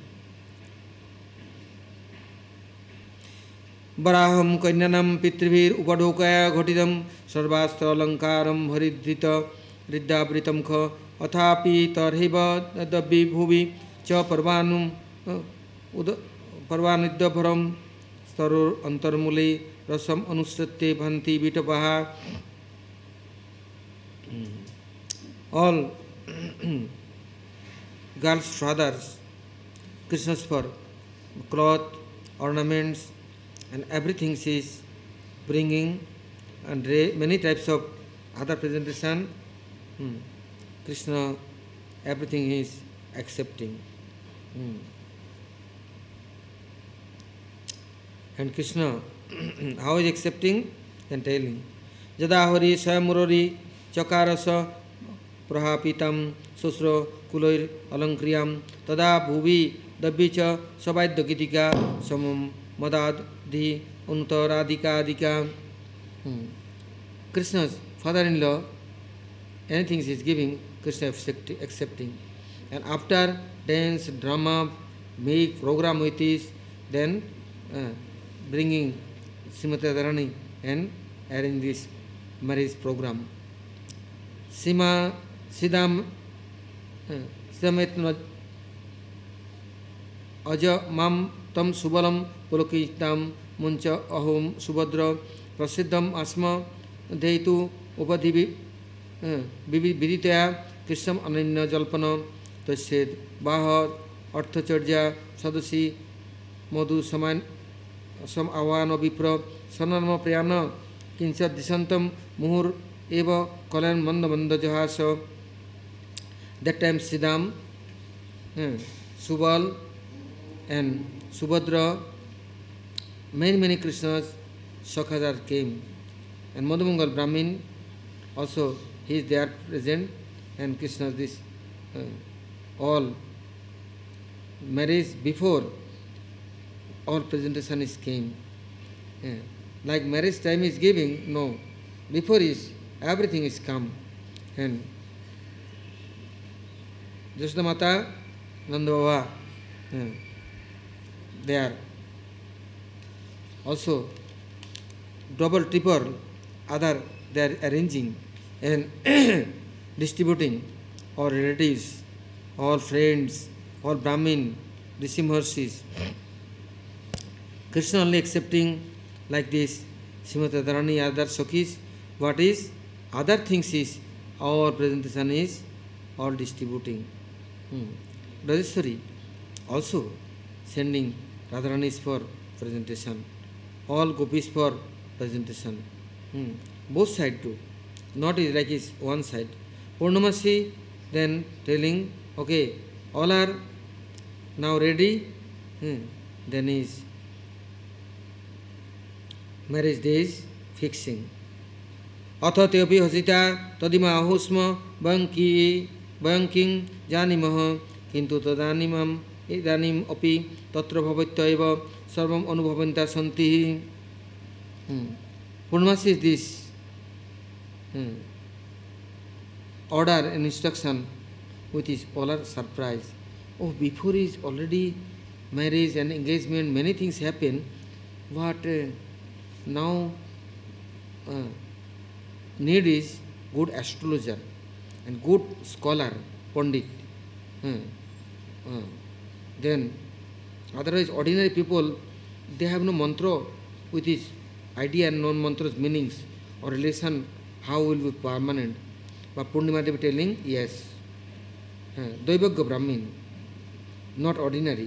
Baraham Kanyanam Pitrivir Upadokaya Ghatidam Sarvastra Alankaram Haridhita Riddhabritam Kha Athapi Tarhiva Dabbi Bhuvi Cha Parvanum Parvanidabharam Starur Antarmuli Rasam Anustate Bhanti Vitapaha. All girls' fathers, Krishna's for cloth, ornaments, and everything she is bringing, and many types of other presentation. Hmm. Krishna, everything he is accepting. Hmm. And Krishna, how is accepting? Then telling. Jada Hari Swayamurari Chakarasa prahapitam susro kuloir alankriyam tada bhuvi dabbicha sabaidyagitika samam madad di untaradika adika. Hmm. Krishna's father-in-law, anything he is giving, Krishna accepting. And after dance, drama, make program with this, then uh, bringing Srimati Radharani and arrange this marriage program. Sima Siddham Siddhametna Aja Mam Tam Subalam Pulukitam Muncha Ahom Subhadra Prasiddham Asma Deitu Upadhivi Viditaya Krishnam Ananya Jalpana Tashed Baha Arthacharya Sadasi Madhu Saman Sam Avana Vipra Sanarma Priyana Kinchat Disantam Muhur Eva Kalan Manda Manda Jahasa. That time Siddham, hmm, Subal and Subhadra, many many Krishnas, Shakhadar came. And Madhumangal Brahmin also, he is there present, and Krishna this uh, all marriage before all presentation is came. Yeah. Like marriage time is giving, no. Before is everything is come. And Jashoda Mata, Nanda Baba, yeah, they are also double, triple, other they are arranging and distributing all relatives, all friends, all Brahmin, Rishi Maharshis. Krishna only accepting like this, Srimati Radharani, other Sakhis. What is? Other things is, our presentation is all distributing. Hmm. Rajeshwari also sending Radharanis for presentation. All gopis for presentation. Hmm. Both side too. Not is like is one side. Purnamasi then telling, okay, all are now ready. Hmm. Then is marriage days fixing. Atha teopi hasita tadima ahusma banki banking janimah kintu tadanimam idanim api tatra bhavatyaiva sarvam anubhavanta santi. Purnamasi is this hmm. order and instruction which is all are surprise. Oh, before is already marriage and engagement, many things happen. What uh, now uh, need is good astrologer and good scholar, Pandit. Uh, uh, then otherwise ordinary people, they have no mantra with his idea and non-mantra's meanings or relation, how will be permanent. But Purnima Devi telling, yes. Uh, Daivagya Brahmin, not ordinary.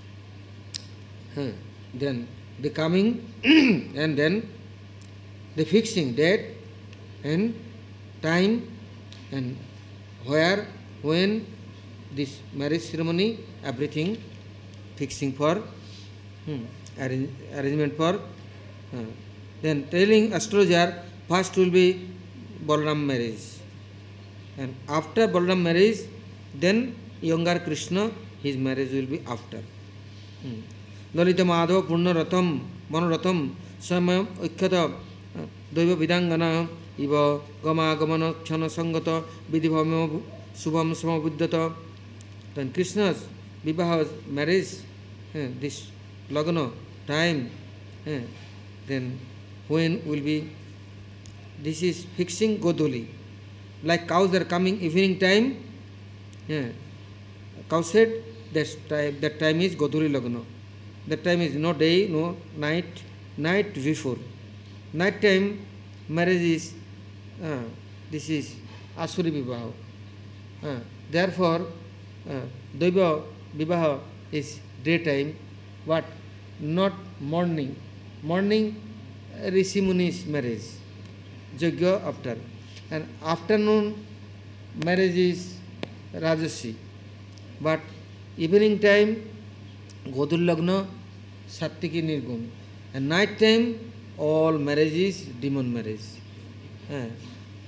Uh, then they coming and then they fixing date and time and where, when this marriage ceremony, everything fixing for hmm, arrange, arrangement for. Uh, then telling astrologer, first will be Balaram marriage. And after Balaram marriage, then younger Krishna, his marriage will be after. Hmm. Lalita Madhava Purna Ratam, Manoratam, Samayam Ikkata, Daiva Vidangana, Iva Gama Gamana Chana Sangata, Vidivama Subham Samabuddhata. Then Krishna's Vivaha marriage, eh, this Lagana time, eh, then when will be, this is fixing Godoli. Like cows are coming evening time, eh, cow said that time, that time is Godoli Lagana. That time is no day, no night, night before. Night time marriage is, uh, this is Asuri Vivaha. Uh, therefore, uh, Daiva Vivaha is daytime, but not morning. Morning, uh, Rishi Muni's marriage, Yajna after. And afternoon marriage is Rajasi. But evening time, Godul Lagna, Sattiki Nirgun. And night time, all marriage is demon marriage. Uh,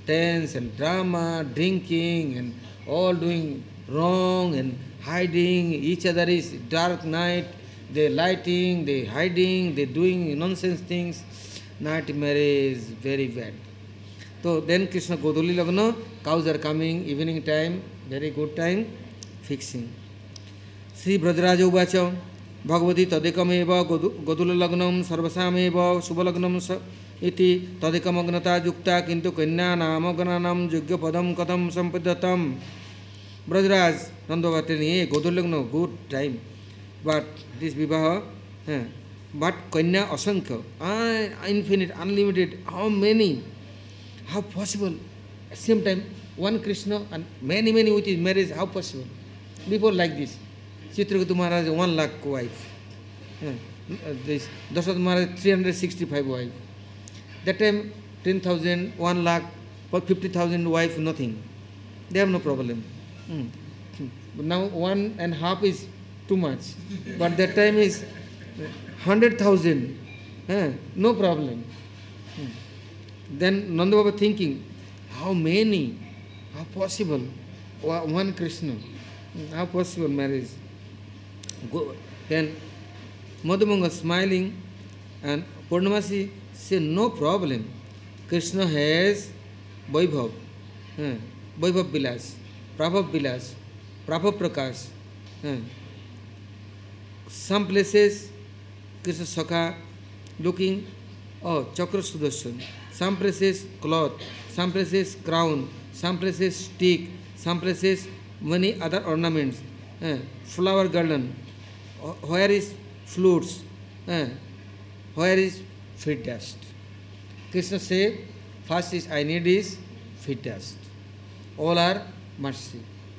dance and drama, drinking and all doing wrong and hiding. Each other is dark night. They lighting, they hiding, they doing nonsense things. Night marriage is very bad. So then Krishna Goduli Lagna, cows are coming, evening time, very good time, fixing. Sri Brajaraja Uvacha, Bhagavati Tadekameва Godula Lagnam Sarvasameva Subalagnam Iti Tadekamagnata Jukta Kintu Kanya Namagananam Jugya Padam Katam Sampadatam. Brajaraj Nandavati Godula Lagna, good time. But this Vivaha, eh, but Kanya Asankha, ah, infinite, unlimited, how many? How possible? At the same time, one Krishna and many, many with his marriage, how possible? Before like this, Chitraketu Maharaj, one lakh wife. Yeah. This Dasharatha Maharaj, three hundred sixty-five wife. That time, ten thousand, one lakh, fifty thousand wife, nothing. They have no problem. Mm. But now one and half is too much. But that time is one hundred thousand. Yeah. No problem. Mm. Then Nanda Baba thinking, how many? How possible? One Krishna. How possible marriage? Go. Then Madhumanga smiling and Purnamasi said, no problem. Krishna has Vaibhav, eh, Vaibhav Vilas, Prabhav Vilas, Prabhav Prakash. Eh. Some places Krishna Sakha looking, oh, Chakra Sudarshan. Some places cloth, some places crown, some places stick, some places many other ornaments, eh, flower garland. Where is flutes? Eh, where is feet dust? Krishna said, first is I need is feet dust. All are mercy.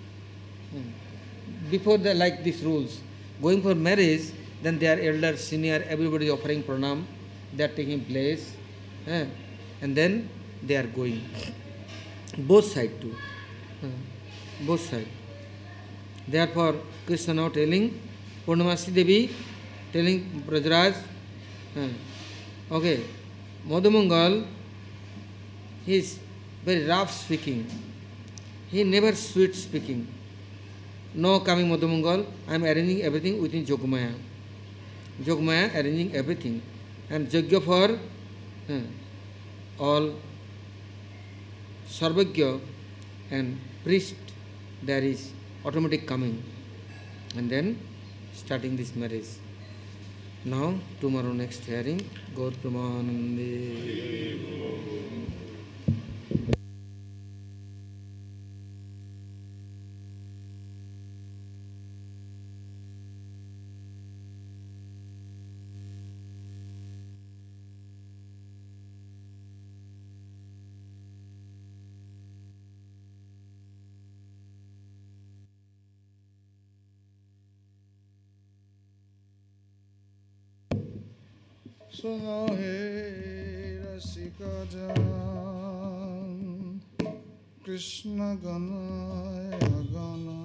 Hmm. Before the like these rules, going for marriage, then they are elder, senior, everybody is offering pranam, they are taking place. Eh, and then they are going. Both sides too. Uh, both sides. Therefore, Krishna now telling, Purnamasi Devi telling Brajaraj, uh, okay, Madhumangal, he is very rough speaking. He never sweet speaking. No coming Madhumangal, I am arranging everything within Jogmaya. Jogmaya arranging everything. And Jagya for uh, all Sarvagya and priest, there is automatic coming. And then starting this marriage. Now, tomorrow next hearing, Gaur Pramanande. Suno he rasika jan Krishna ganaya gana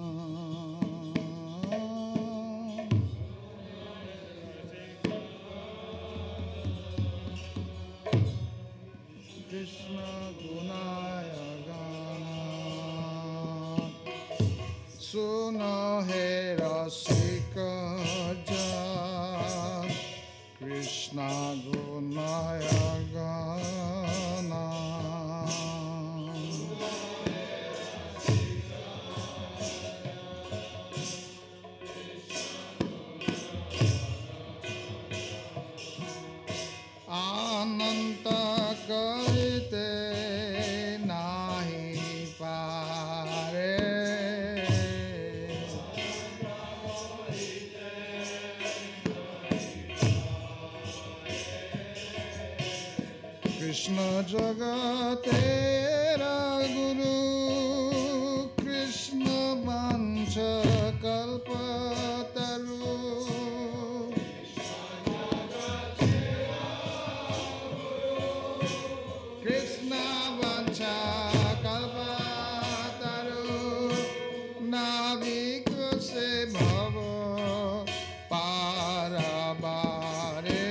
Krishna gunaya gana Suno he rasika jan Krishna Gunaya Gana Ananta Karite Nahi Pare Krishna Jagatera Guru Krishna Vancha Kalpataru Krishna Vancha Kalpataru Navika se bhava parabare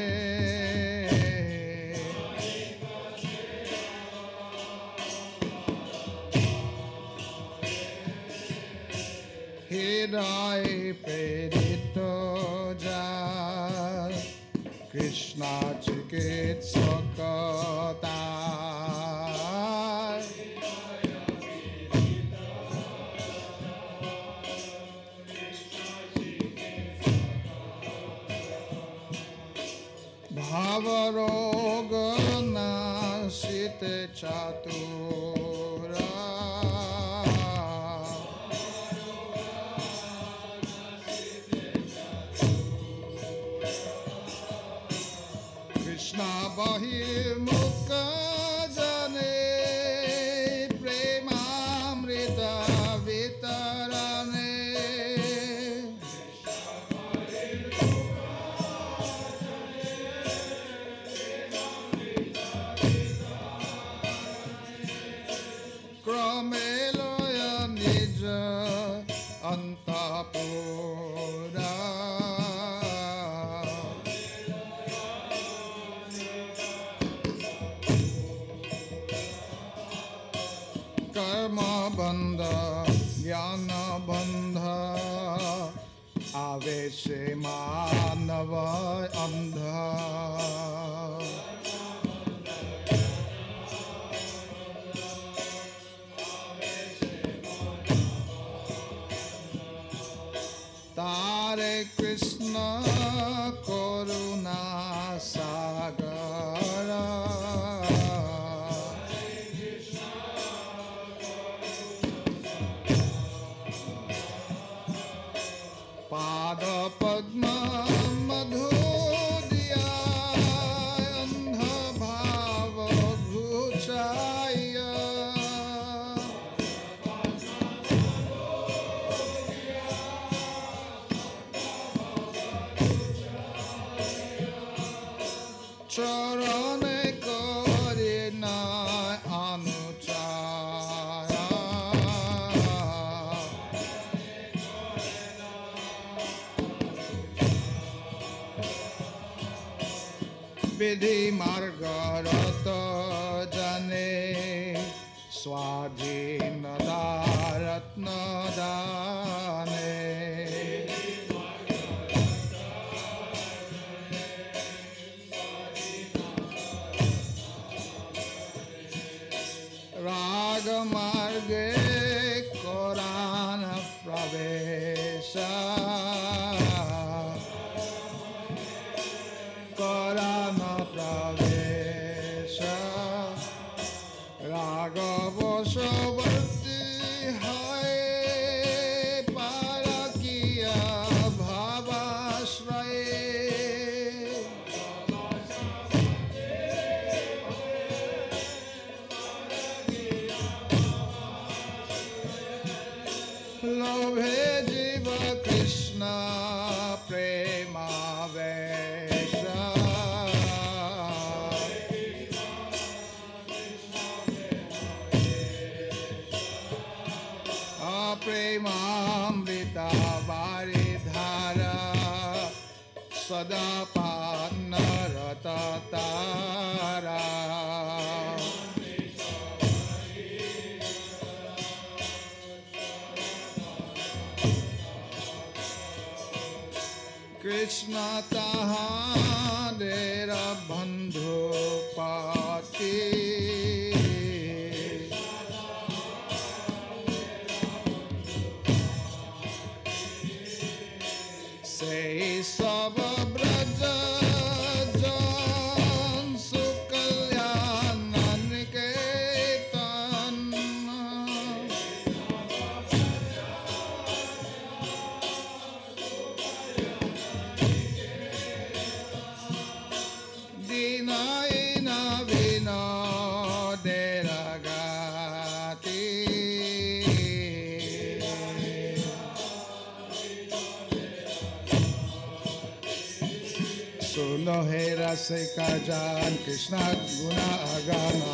চিকিৎসকতায় ভাবরোগ নাশিতে চাতুরা কৃষ্ণ বহির্মুখ জনে প্রেমামৃত বিতরণে ক্রমে লয় নিজ অন্তঃপুরা कर्म बंध ज्ञान बंध आवेश मानव अंध तारे कृष्ण करुणा सागर पाद पद्म मधुरिया अंध भाव घुचाय चरण करे न अनुचार विधि मार्ग रत जने स्वाधीन रत्न दाने राग मार्गे कोरान प्रवेश कोरान प्रवेश राग वशवर्ती है पारकिया भावाश्रय लोभे जीव कृष्ण प्रेमावेश प्रेमामृता वारिधारा सदा पानरत तारा कृष्ण ताहादेर बंधु पाति से सब ब्रज जन सुकल्याण निकेतन दीनायन विनोदेर गति सुनो हे रसिका जान कृष्ण गुना गाना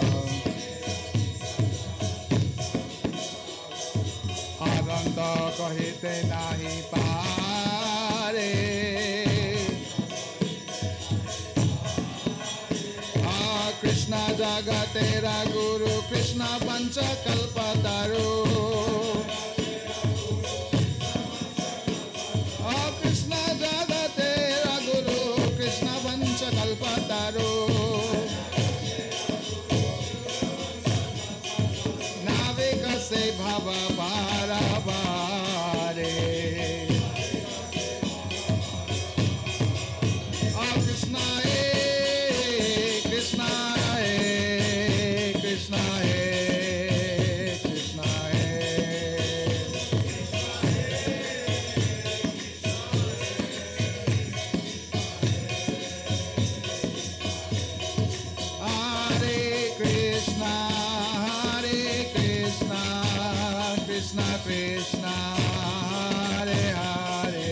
आनंद कहिते नाही पारे कृष्ण जगतेरा गुरु कृष्ण पंच कल्पतरु कृष्ण जगतेरा गुरु कृष्ण पंच कल्पतरु Taro Navika se bhava bara bare Oh Krishna hey Krishna hey Krishna hey Krishna hey Hare Krishna Hare Krishna Krishna Krishna Hare Hare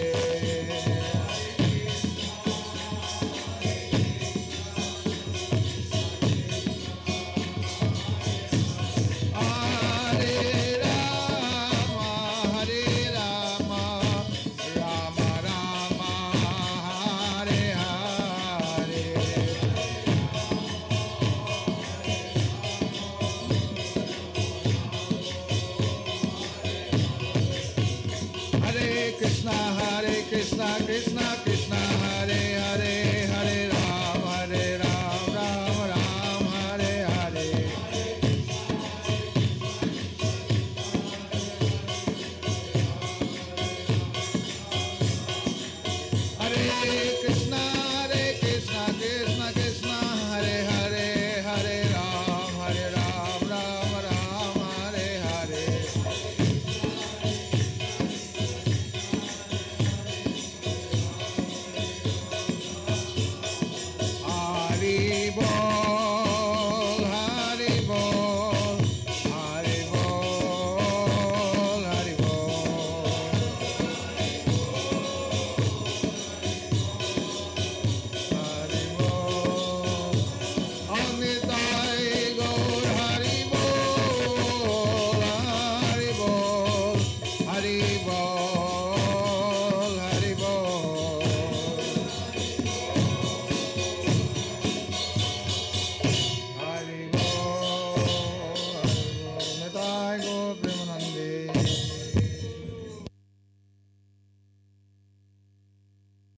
Hare Rama Hare Rama Rama Rama Hare Hare Hare Krishna Hare Krishna Krishna